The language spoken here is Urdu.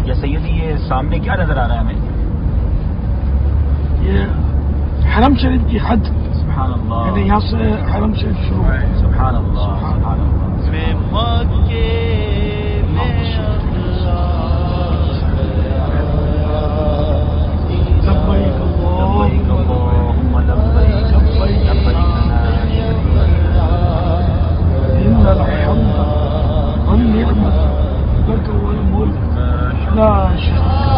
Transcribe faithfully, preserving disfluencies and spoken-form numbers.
یا سیدی یہ سامنے کیا نظر آ رہا ہے ہمیں؟ یہ حرم شریف کی حد. سبحان اللہ. یعنی یہاں سے حرم شریف شروع ہے. سبحان اللہ. سبحان اللہ. میں مکے میں لبیک لبیک اللہم لبیک لبیک ان الحمد والنعمت لك والملك لا شريك